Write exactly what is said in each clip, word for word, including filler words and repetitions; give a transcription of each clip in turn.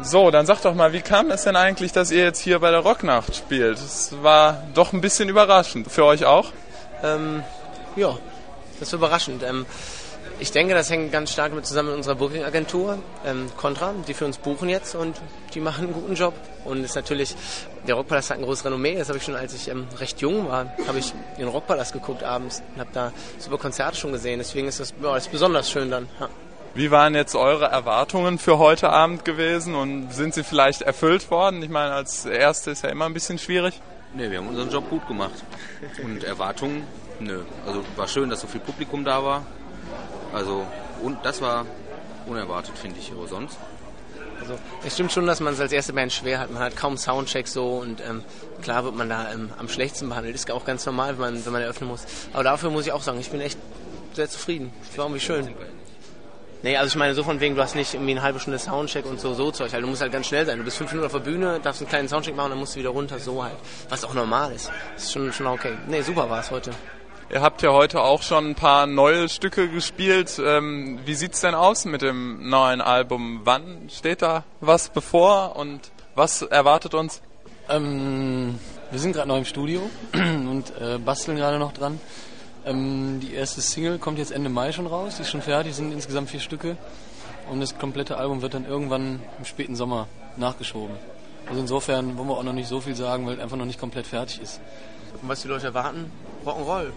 So, dann sag doch mal, wie kam es denn eigentlich, dass ihr jetzt hier bei der Rocknacht spielt? Das war doch ein bisschen überraschend. Für euch auch? Ähm, ja, das ist überraschend. Ähm, ich denke, das hängt ganz stark mit zusammen mit unserer Booking-Agentur, ähm, Contra, die für uns buchen jetzt und die machen einen guten Job. Und ist natürlich, der Rockpalast hat ein großes Renommee. Das habe ich schon, als ich ähm, recht jung war, habe ich den Rockpalast geguckt abends und habe da super Konzerte schon gesehen. Deswegen ist das, ja, das ist besonders schön dann. Ja. Wie waren jetzt eure Erwartungen für heute Abend gewesen und sind sie vielleicht erfüllt worden? Ich meine, als Erste ist ja immer ein bisschen schwierig. Ne, wir haben unseren Job gut gemacht. Und Erwartungen, nö. Also war schön, dass so viel Publikum da war. Also, und das war unerwartet, finde ich, aber sonst. Also, es stimmt schon, dass man es als erste Band schwer hat. Man hat kaum Soundcheck so und ähm, klar wird man da ähm, am schlechtesten behandelt. Ist auch ganz normal, wenn man, wenn man eröffnen muss. Aber dafür muss ich auch sagen, ich bin echt sehr zufrieden. Es war irgendwie schön. Nee, also ich meine so von wegen, du hast nicht irgendwie eine halbe Stunde Soundcheck und so, so Zeug. Also du musst halt ganz schnell sein. Du bist fünf Minuten auf der Bühne, darfst einen kleinen Soundcheck machen, dann musst du wieder runter, so halt. Was auch normal ist. Das ist schon, schon okay. Nee, super war es heute. Ihr habt ja heute auch schon ein paar neue Stücke gespielt. Ähm, wie sieht's denn aus mit dem neuen Album? Wann steht da was bevor und was erwartet uns? Ähm, wir sind gerade noch im Studio und äh, basteln gerade noch dran. Ähm, die erste Single kommt jetzt Ende Mai schon raus, die ist schon fertig, sind insgesamt vier Stücke und das komplette Album wird dann irgendwann im späten Sommer nachgeschoben. Also insofern wollen wir auch noch nicht so viel sagen, weil es einfach noch nicht komplett fertig ist. Und was die Leute erwarten? Rock'n'Roll.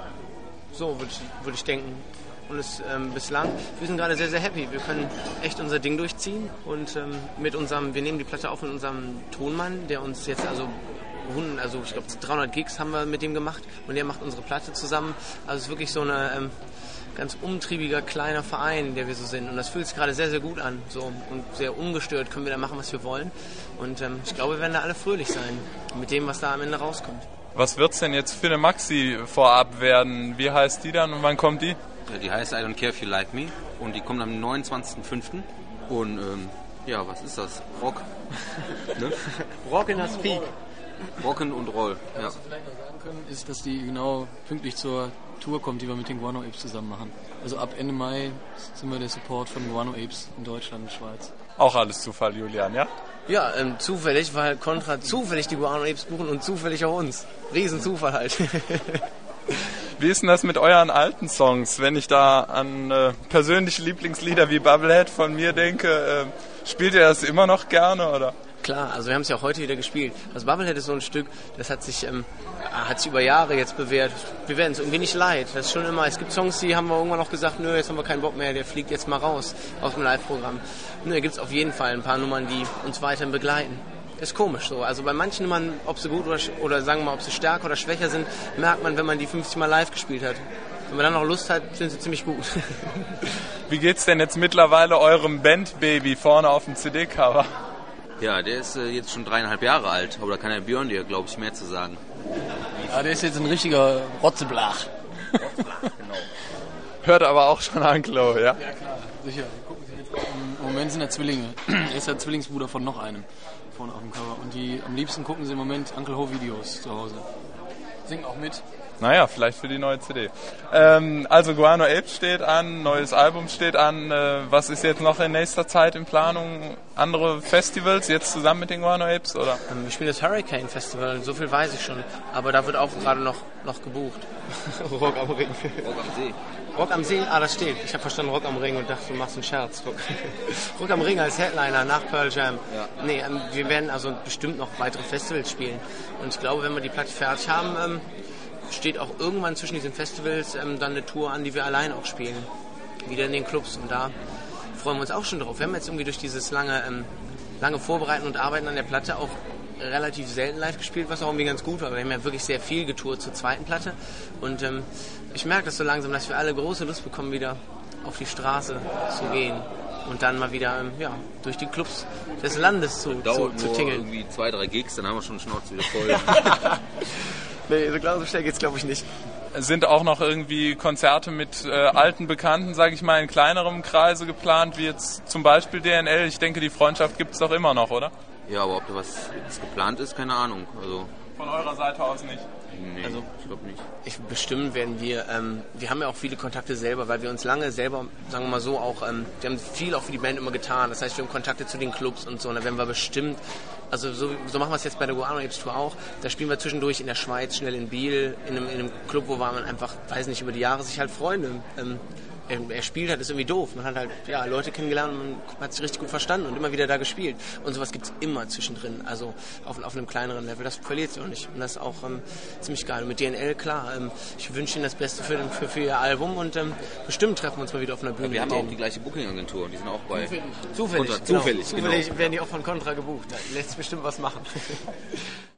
So würde ich, würd ich denken. Und es ähm, bislang, wir sind gerade sehr, sehr happy. Wir können echt unser Ding durchziehen und ähm, mit unserem, wir nehmen die Platte auf mit unserem Tonmann, der uns jetzt also also ich glaube dreihundert Gigs haben wir mit dem gemacht und der macht unsere Platte zusammen. Also es ist wirklich so ein ähm, ganz umtriebiger kleiner Verein, der wir so sind und das fühlt sich gerade sehr, sehr gut an. So, und sehr ungestört können wir da machen, was wir wollen und ähm, ich glaube, wir werden da alle fröhlich sein mit dem, was da am Ende rauskommt. Was wird's denn jetzt für eine Maxi vorab werden? Wie heißt die dann und wann kommt die? Ja, die heißt I Don't Care If You Like Me und die kommt am neunundzwanzigsten fünften und ähm, ja, was ist das? Rock. Ne? Rock in das Peak. Rocken und Roll, ja. Was wir vielleicht noch sagen können, ist, dass die genau pünktlich zur Tour kommt, die wir mit den Guano Apes zusammen machen. Also ab Ende Mai sind wir der Support von Guano Apes in Deutschland und Schweiz. Auch alles Zufall, Julian, ja? Ja, ähm, zufällig, weil Contra zufällig die Guano Apes buchen und zufällig auch uns. Riesenzufall halt. Wie ist denn das mit euren alten Songs? Wenn ich da an äh, persönliche Lieblingslieder wie Bubblehead von mir denke, äh, spielt ihr das immer noch gerne, oder? Klar, also wir haben es ja auch heute wieder gespielt. Das Bubblehead ist so ein Stück, das hat sich, ähm, hat sich über Jahre jetzt bewährt. Wir werden es irgendwie nicht leid. Das ist schon immer, es gibt Songs, die haben wir irgendwann auch gesagt, nö, jetzt haben wir keinen Bock mehr, der fliegt jetzt mal raus aus dem Live-Programm. Nö, da gibt es auf jeden Fall ein paar Nummern, die uns weiterhin begleiten. Ist komisch so. Also bei manchen Nummern, ob sie gut oder, oder sagen wir mal, ob sie stärker oder schwächer sind, merkt man, wenn man die fünfzig Mal live gespielt hat. Wenn man dann noch Lust hat, sind sie ziemlich gut. Wie geht's denn jetzt mittlerweile eurem Bandbaby vorne auf dem C D-Cover? Ja, der ist äh, jetzt schon dreieinhalb Jahre alt, aber da kann der Björn dir, glaube ich, mehr zu sagen. Ja, der ist jetzt ein richtiger Rotzeblach. Rotzeblach, genau. Hört aber auch schon Anglo, ja? Ja, klar, sicher. Gucken Sie jetzt an. Im Moment sind er Zwillinge. Er ist der Zwillingsbruder von noch einem vorne auf dem Cover. Und die am liebsten gucken sie im Moment Uncle Ho Videos zu Hause. Singen auch mit. Naja, vielleicht für die neue C D. Ähm, also Guano Apes steht an, neues Album steht an. Äh, was ist jetzt noch in nächster Zeit in Planung? Andere Festivals jetzt zusammen mit den Guano Apes, oder? Ähm, wir spielen das Hurricane Festival, so viel weiß ich schon. Aber da wird auch gerade noch, noch gebucht. Rock am Ring. Rock am See. Rock am See? Ah, das steht. Ich habe verstanden Rock am Ring und dachte, du machst einen Scherz. Rock, Rock am Ring als Headliner nach Pearl Jam. Ja. Nee, ähm, wir werden also bestimmt noch weitere Festivals spielen. Und ich glaube, wenn wir die Platte fertig haben, ähm, steht auch irgendwann zwischen diesen Festivals ähm, dann eine Tour an, die wir allein auch spielen. Wieder in den Clubs. Und da freuen wir uns auch schon drauf. Wir haben jetzt irgendwie durch dieses lange, ähm, lange Vorbereiten und Arbeiten an der Platte auch relativ selten live gespielt, was auch irgendwie ganz gut war. Wir haben ja wirklich sehr viel getourt zur zweiten Platte. Und ähm, ich merke das so langsam, dass wir alle große Lust bekommen, wieder auf die Straße zu gehen. Und dann mal wieder ähm, ja, durch die Clubs des Landes zu, zu, zu tingeln. Irgendwie zwei, drei Gigs, dann haben wir schon Schnauze wieder voll. Nee, so klar, so schnell geht's glaube ich nicht. Sind auch noch irgendwie Konzerte mit äh, alten Bekannten, sage ich mal, in kleinerem Kreise geplant, wie jetzt zum Beispiel D N L? Ich denke, die Freundschaft gibt's doch immer noch, oder? Ja, aber ob da was geplant ist, keine Ahnung. Also von eurer Seite aus nicht? Nee, Also, ich glaube nicht. Ich, bestimmt werden wir, ähm, wir haben ja auch viele Kontakte selber, weil wir uns lange selber, sagen wir mal so, auch, ähm, wir haben viel auch für die Band immer getan. Das heißt, wir haben Kontakte zu den Clubs und so. Und da werden wir bestimmt, also so, so machen wir es jetzt bei der Guano Apes Tour auch. Da spielen wir zwischendurch in der Schweiz, schnell in Biel, in einem, in einem Club, wo man einfach, weiß nicht, über die Jahre sich halt Freunde ähm, Er, er spielt hat, ist irgendwie doof. Man hat halt ja, Leute kennengelernt und man hat sich richtig gut verstanden und immer wieder da gespielt. Und sowas gibt es immer zwischendrin, also auf, auf einem kleineren Level. Das verliert sich auch nicht. Und das ist auch ähm, ziemlich geil. Und mit D N L, klar, ähm, ich wünsche Ihnen das Beste für, für, für Ihr Album und ähm, bestimmt treffen wir uns mal wieder auf einer Bühne. Ja, wir haben denen. auch die gleiche Booking-Agentur, die sind auch bei... Zufällig, zufällig, Contra, genau. zufällig, zufällig genau. werden die auch von Contra gebucht. Da lässt sich bestimmt was machen.